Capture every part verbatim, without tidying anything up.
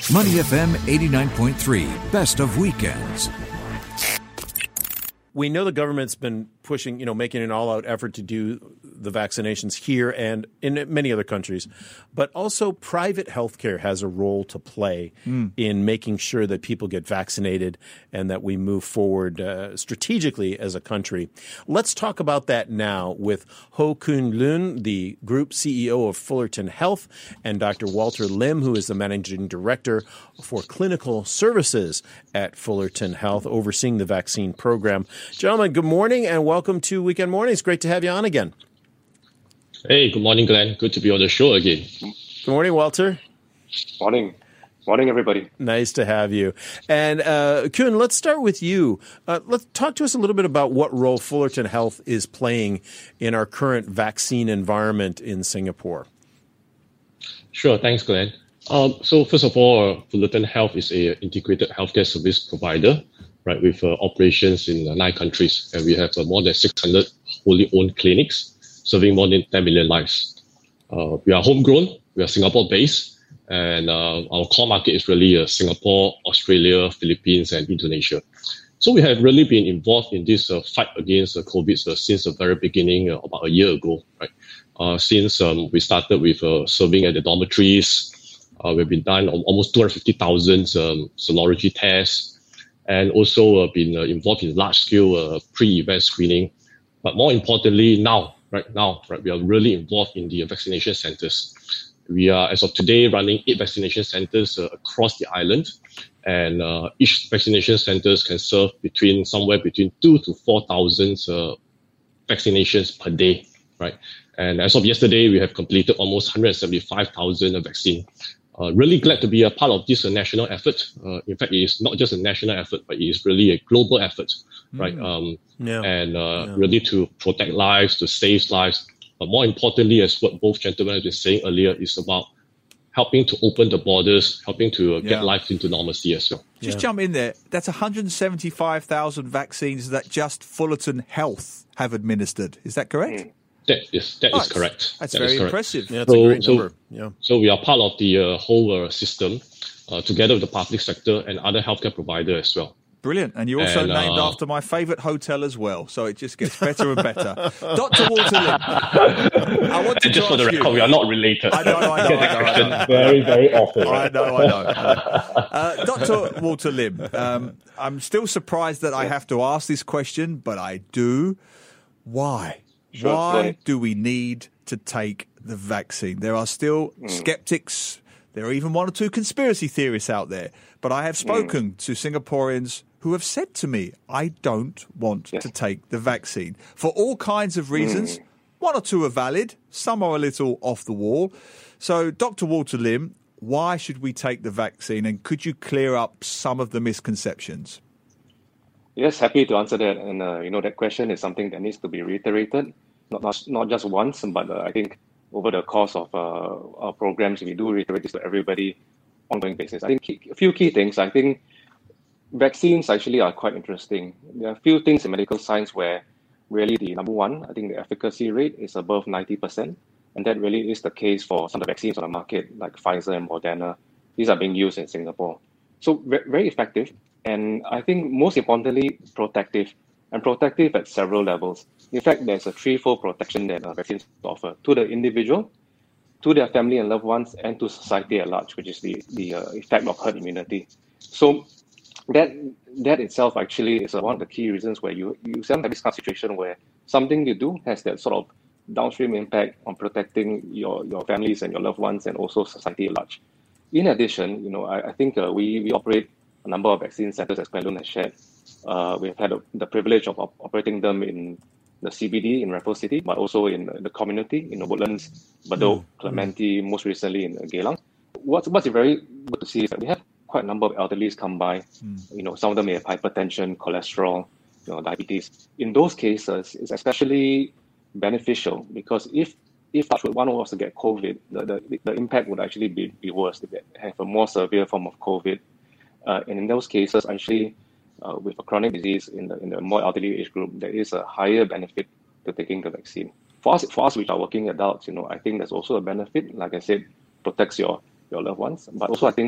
Money F M eighty-nine point three, best of weekends. We know the government's been pushing, you know, making an all-out effort to do the vaccinations here and in many other countries. But also private healthcare has a role to play mm. in making sure that people get vaccinated and that we move forward uh, strategically as a country. Let's talk about that now with Ho Koon Loon, the Group C E O of Fullerton Health, and Doctor Walter Lim, who is the Managing Director for Clinical Services at Fullerton Health, overseeing the vaccine program. Gentlemen, good morning and welcome to Weekend Mornings. Great to have you on again. Hey, good morning, Glenn. Good to be on the show again. Good morning, Walter. Morning. Morning, everybody. Nice to have you. And uh, Koon, let's start with you. Uh, let's talk to us a little bit about what role Fullerton Health is playing in our current vaccine environment in Singapore. Sure. Thanks, Glenn. Um, so first of all, Fullerton Health is an integrated healthcare service provider, right, with uh, operations in uh, nine countries. And we have uh, more than six hundred wholly owned clinics serving more than ten million lives. Uh, we are homegrown, we are Singapore-based, and uh, our core market is really uh, Singapore, Australia, Philippines, and Indonesia. So we have really been involved in this uh, fight against uh, COVID uh, since the very beginning, uh, about a year ago, right? Uh, since um, we started with uh, serving at the dormitories, uh, we've been done almost two hundred fifty thousand um, serology tests, and also uh, been uh, involved in large-scale uh, pre-event screening. But more importantly, now, right now, right, we are really involved in the vaccination centers. We are, as of today, running eight vaccination centers uh, across the island, and uh, each vaccination centers can serve between somewhere between two to four thousand uh, vaccinations per day, right? And as of yesterday, we have completed almost one hundred seventy-five thousand vaccine. Uh, really glad to be a part of this uh, national effort. Uh, in fact, it is not just a national effort, but it is really a global effort, mm. right? Um, yeah. And uh, yeah. really to protect lives, to save lives. But more importantly, as what both gentlemen have been saying earlier, is about helping to open the borders, helping to uh, get yeah. life into normalcy as well. Just yeah. jump in there. That's one hundred seventy-five thousand vaccines that just Fullerton Health have administered. Is that correct? Mm. That is that oh, is correct. That's that very correct. impressive. Yeah, that's so, a great number. So, yeah. so we are part of the uh, whole uh, system, uh, together with the public sector and other healthcare providers as well. Brilliant. And you're also and, named uh, after my favourite hotel as well, so it just gets better and better. Doctor Walter Lim, I want to just ask for the record, you, we are not related. I know, I know, I know. I know. Very, very often. Right? I know, I know. Uh, Doctor Walter Lim, um, I'm still surprised that I have to ask this question, but I do. Why? Sure, Why sorry. do we need to take the vaccine? There are still mm. skeptics. There are even one or two conspiracy theorists out there. But I have spoken mm. to Singaporeans who have said to me, I don't want yes. to take the vaccine for all kinds of reasons. Mm. One or two are valid. Some are a little off the wall. So, Doctor Walter Lim, why should we take the vaccine? And could you clear up some of the misconceptions? Yes, happy to answer that. And, uh, you know, that question is something that needs to be reiterated, not not, not just once, but uh, I think over the course of uh, our programs, we do reiterate this to everybody on an ongoing basis. I think key, a few key things. I think vaccines actually are quite interesting. There are a few things in medical science where really the number one, I think the efficacy rate is above ninety percent. And that really is the case for some of the vaccines on the market, like Pfizer and Moderna. These are being used in Singapore. So very effective. And I think most importantly, protective, and protective at several levels. In fact, there's a threefold protection that uh, vaccines offer to the individual, to their family and loved ones, and to society at large, which is the, the uh, effect of herd immunity. So that that itself actually is uh, one of the key reasons where you, you have this kind of situation where something you do has that sort of downstream impact on protecting your, your families and your loved ones and also society at large. In addition, you know, I, I think uh, we, we operate a number of vaccine centers, as Glenn Loon has shared. Uh, we've had a, the privilege of op- operating them in the C B D in Raffles City, but also in the community in Woodlands, Bedok, mm. Clementi, most recently in Geylang. What's, what's very good to see is that we have quite a number of elderlies come by. Mm. You know, some of them may have hypertension, cholesterol, you know, diabetes. In those cases, it's especially beneficial because if if one was to get COVID, the, the, the impact would actually be, be worse. They have a more severe form of COVID. Uh, and in those cases, actually, uh, with a chronic disease in the in the more elderly age group, there is a higher benefit to taking the vaccine. For us, for us, which are working adults, you know, I think there's also a benefit. Like I said, protects your, your loved ones. But also, I think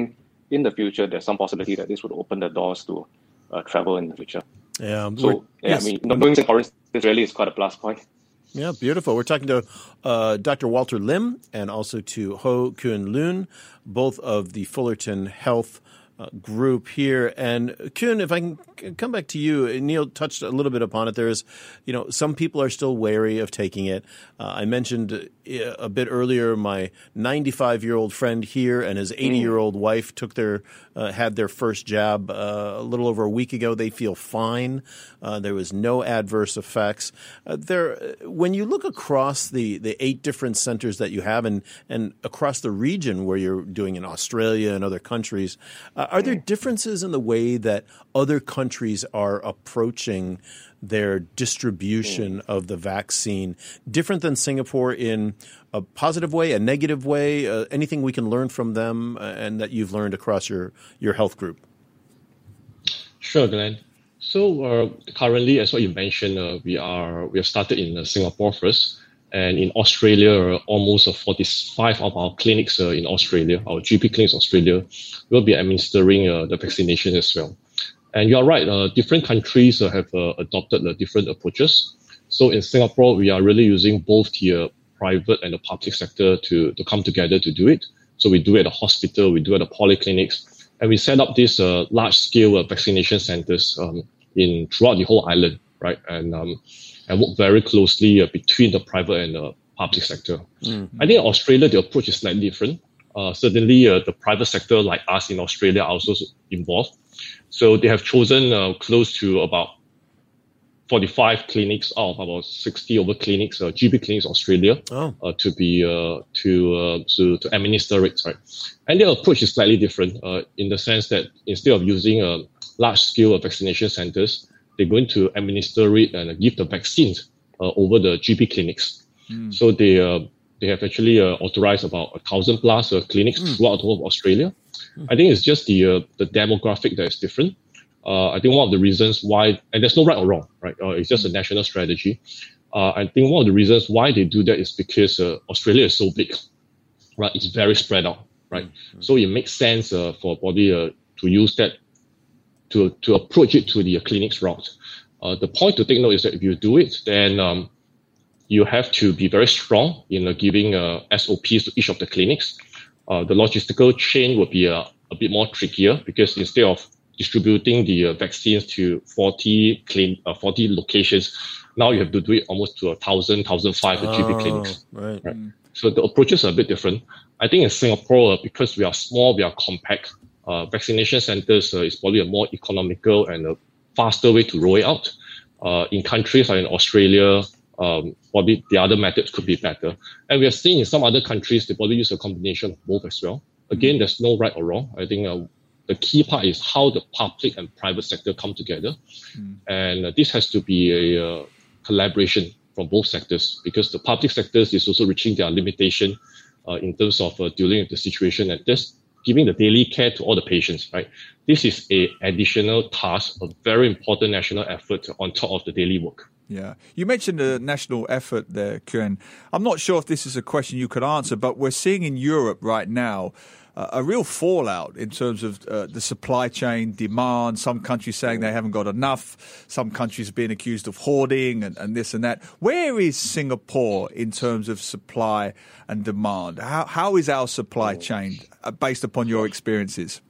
in the future, there's some possibility that this would open the doors to uh, travel in the future. Yeah. So, yeah, yes. I mean, knowing Singaporeans, this really is quite a plus point. Yeah, beautiful. We're talking to uh, Doctor Walter Lim and also to Ho Kuan Loon, both of the Fullerton Health uh, group here. And Kuan, if I can come back to you, Neil touched a little bit upon it. There's, you know, some people are still wary of taking it. Uh, I mentioned a bit earlier my ninety-five-year-old friend here and his eighty-year-old mm. wife took their uh, had their first jab uh, a little over a week ago. They feel fine. Uh, there was no adverse effects. Uh, there, when you look across the, the eight different centers that you have and, and across the region where you're doing in Australia and other countries, uh, are there differences in the way that other countries are approaching their distribution of the vaccine, different than Singapore in a positive way, a negative way, uh, anything we can learn from them uh, and that you've learned across your, your health group? Sure, Glenn. So uh, currently, as what you mentioned, uh, we are we have started in uh, Singapore first, and in Australia, uh, almost uh, forty-five of our clinics uh, in Australia, our G P clinics in Australia, will be administering uh, the vaccination as well. And you are right, uh, different countries uh, have uh, adopted uh, different approaches. So in Singapore, we are really using both the uh, private and the public sector to, to come together to do it. So we do it at the hospital, we do it at the polyclinics, and we set up these uh, large-scale uh, vaccination centers um, in throughout the whole island, right? And um, and work very closely uh, between the private and the public sector. Mm-hmm. I think in Australia, the approach is slightly different. Uh, certainly, uh, the private sector, like us in Australia, are also involved. So they have chosen uh, close to about forty-five clinics out of about sixty over clinics, uh, G P clinics Australia, oh. uh, to be uh, to, uh, to to administer it, right? And their approach is slightly different uh, in the sense that instead of using a large scale of vaccination centers, they're going to administer it and give the vaccines uh, over the G P clinics. Mm. So they uh, they have actually uh, authorized about a thousand plus uh, clinics mm. throughout the whole of Australia. I think it's just the uh, the demographic that is different. Uh, I think one of the reasons why, and there's no right or wrong, right? Uh, it's just a national strategy. Uh, I think one of the reasons why they do that is because uh, Australia is so big, right? It's very spread out, right? Mm-hmm. So it makes sense uh, for a body uh, to use that to to approach it to the uh, clinics route. Uh, the point to take note is that if you do it, then um, you have to be very strong in uh, giving uh, S O Ps to each of the clinics. Uh, the logistical chain will be uh, a bit more trickier because instead of distributing the uh, vaccines to forty, clean, uh, forty locations, now you have to do it almost to one thousand, one thousand five oh, G P clinics. Right. right. Mm. So the approaches are a bit different. I think in Singapore, uh, because we are small, we are compact, uh, vaccination centers uh, is probably a more economical and a faster way to roll it out. Uh, in countries like in Australia, Um, probably the other methods could be better. And we are seeing in some other countries, they probably use a combination of both as well. Again, there's no right or wrong. I think uh, the key part is how the public and private sector come together. Mm. And uh, this has to be a uh, collaboration from both sectors because the public sectors is also reaching their limitation uh, in terms of uh, dealing with the situation and just giving the daily care to all the patients, right? This is a additional task, a very important national effort on top of the daily work. Yeah. You mentioned a national effort there, Kuan. I'm not sure if this is a question you could answer, but we're seeing in Europe right now uh, a real fallout in terms of uh, the supply chain demand. Some countries saying they haven't got enough. Some countries being accused of hoarding and, and this and that. Where is Singapore in terms of supply and demand? How How is our supply chain uh, based upon your experiences?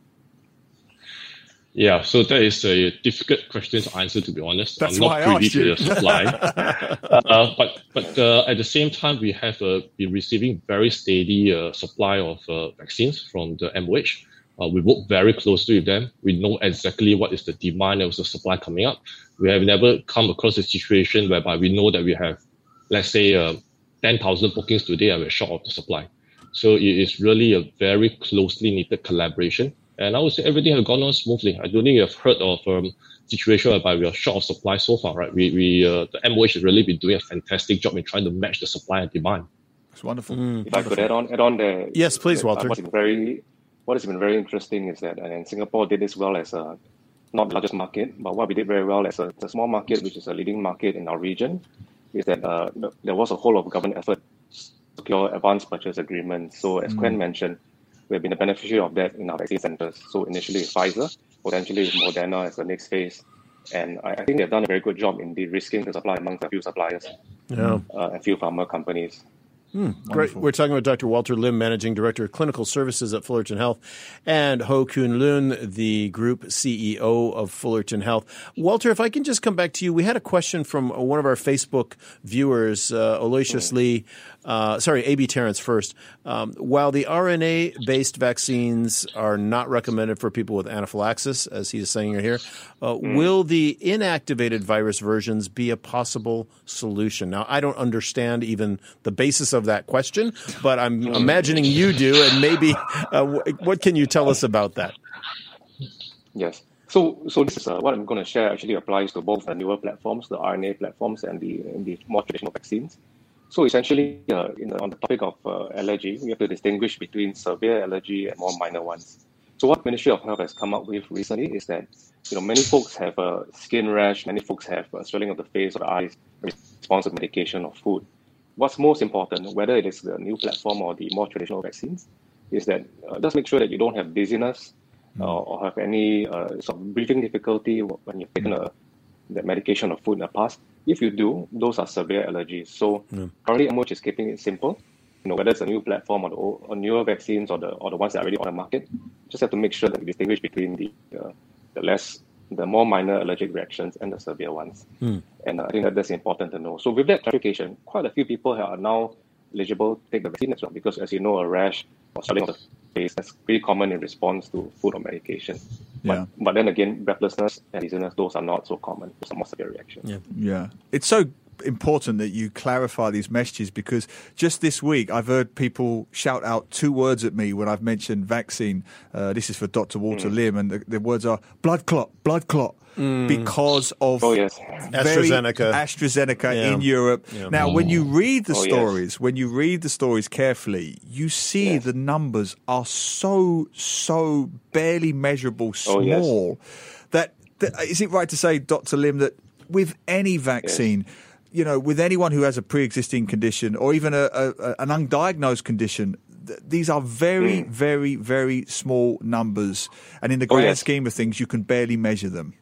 Yeah, so that is a difficult question to answer, to be honest. That's I'm not why I privy asked to you. the supply. uh, but but uh, at the same time, we have uh, been receiving very steady uh, supply of uh, vaccines from the M O H. Uh, we work very closely with them. We know exactly what is the demand and also supply coming up. We have never come across a situation whereby we know that we have, let's say, uh, ten thousand bookings today and we're short of the supply. So it is really a very closely knitted collaboration. And I would say everything has gone on smoothly. I don't think you've heard of a um, situation whereby we are short of supply so far, right? We, we uh, the M O H has really been doing a fantastic job in trying to match the supply and demand. It's wonderful. Mm, if wonderful. I could add on, add on there. Yes, please, Walter. What's been very, what has been very interesting is that, and Singapore did this well as a, not the largest market, but what we did very well as a, a small market, which is a leading market in our region, is that uh, there was a whole of government effort to secure advance purchase agreements. So as mm. Kuan mentioned, we have been a beneficiary of that in our vaccine centers. So initially with Pfizer, potentially with Moderna as the next phase. And I, I think they've done a very good job in de-risking the supply amongst a few suppliers, Yeah. uh, a few pharma companies. Hmm, great. We're talking with Doctor Walter Lim, Managing Director of Clinical Services at Fullerton Health, and Ho Kuan Lun, the Group C E O of Fullerton Health. Walter, if I can just come back to you, we had a question from one of our Facebook viewers, uh, Aloysius mm. Lee. Uh, sorry, A B Terrence first. Um, while the R N A-based vaccines are not recommended for people with anaphylaxis, as he's saying here, uh, mm. will the inactivated virus versions be a possible solution? Now, I don't understand even the basis of that question, but I'm mm. imagining you do, and maybe uh, what can you tell us about that? Yes. So, so this is uh, what I'm going to share. Actually, applies to both the newer platforms, the R N A platforms, and the and the more traditional vaccines. So essentially, uh, in the, on the topic of uh, allergy, we have to distinguish between severe allergy and more minor ones. So what Ministry of Health has come up with recently is that, you know, many folks have a skin rash, many folks have a swelling of the face or the eyes in response to medication or food. What's most important, whether it is the new platform or the more traditional vaccines, is that uh, just make sure that you don't have dizziness uh, or have any uh, sort of breathing difficulty when you've taken a that medication or food in the past. If you do, those are severe allergies. So mm. currently, M O H is keeping it simple. You know, whether it's a new platform or the old, or newer vaccines or the or the ones that are already on the market, just have to make sure that we distinguish between the uh, the less, the more minor allergic reactions and the severe ones. Mm. And uh, I think that that's important to know. So with that clarification, quite a few people are now eligible to take the vaccine as well, because as you know, a rash or swelling of the face, that's pretty common in response to food or medication. Yeah. But, but then again, breathlessness and dizziness, those are not so common. Those are more severe reactions. Yeah. Yeah. It's so important that you clarify these messages, because just this week I've heard people shout out two words at me when I've mentioned vaccine. Uh, this is for Doctor Walter mm. Lim, and the, the words are blood clot, blood clot. Mm. Because of oh, yes. AstraZeneca, AstraZeneca yeah. in Europe. Yeah. Now, when you read the oh, stories, yes. when you read the stories carefully, you see yes. the numbers are so, so barely measurable, small. Oh, yes. that, that is it right to say, Doctor Lim, that with any vaccine, yes. you know, with anyone who has a pre-existing condition or even a, a, an undiagnosed condition, these are very, mm. very, very small numbers, and in the grand oh, yes. scheme of things, you can barely measure them.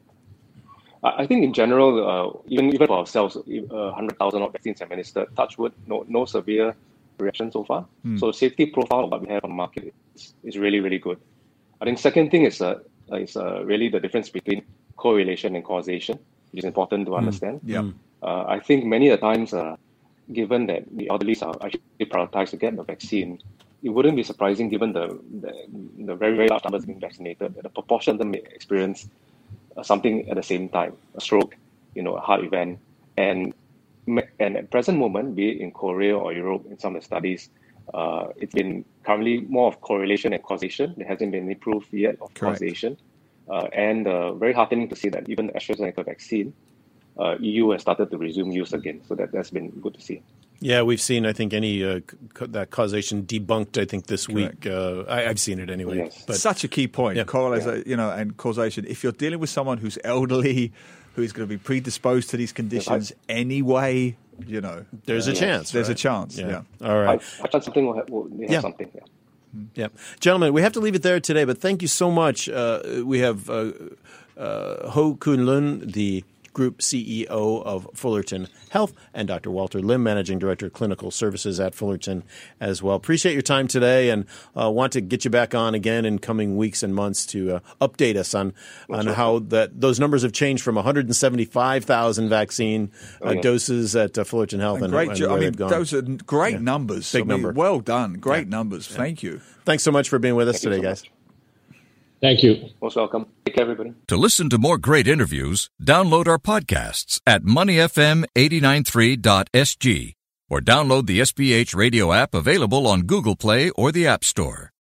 I think in general, uh, even even for ourselves, uh, one hundred thousand vaccines administered, touch wood, no, no severe reaction so far. Mm. So safety profile of what we have on the market is, is really, really good. I think second thing is, uh, is uh, really the difference between correlation and causation, which is important to mm. understand. Yeah. Uh, I think many of the times, uh, given that the elderly are actually prioritized to get the vaccine, it wouldn't be surprising, given the, the, the very, very large numbers being vaccinated, that a proportion of them may experience Uh, something at the same time, a stroke, you know, a heart event. And and at present moment, be it in Korea or Europe, in some of the studies, uh, it's been currently more of correlation and causation. There hasn't been any proof yet of Correct. causation. Uh, and uh, very heartening to see that even the AstraZeneca vaccine, uh, E U has started to resume use again. So that, that's been good to see. Yeah, we've seen, I think, any uh, c- that causation debunked, I think, this Correct. week. Uh, I, I've seen it anyway. Yes. But such a key point, yeah. correlation, yeah. you know, and causation. If you're dealing with someone who's elderly, who's going to be predisposed to these conditions yes. anyway, you know. There's uh, a yes. chance. There's right? a chance, yeah. yeah. All right. I, I thought something will have, will have yeah. something, yeah. Yeah. Gentlemen, we have to leave it there today, but thank you so much. Uh, we have uh, uh, Ho Kuan Lun, the Group C E O of Fullerton Health, and Doctor Walter Lim, Managing Director of Clinical Services at Fullerton as well. Appreciate your time today, and uh, want to get you back on again in coming weeks and months to uh, update us on on right. how that those numbers have changed from one hundred seventy-five thousand vaccine uh, oh, yeah. doses at uh, Fullerton Health. And, great, and, and I mean, those are great yeah. numbers. Big I mean, number. Well done. Great yeah. numbers. Yeah. Thank you. Thanks so much for being with us Thank today, so guys. Much. Thank you. Most welcome. Take care, everybody. To listen to more great interviews, download our podcasts at money f m eight nine three dot s g or download the S B H radio app available on Google Play or the App Store.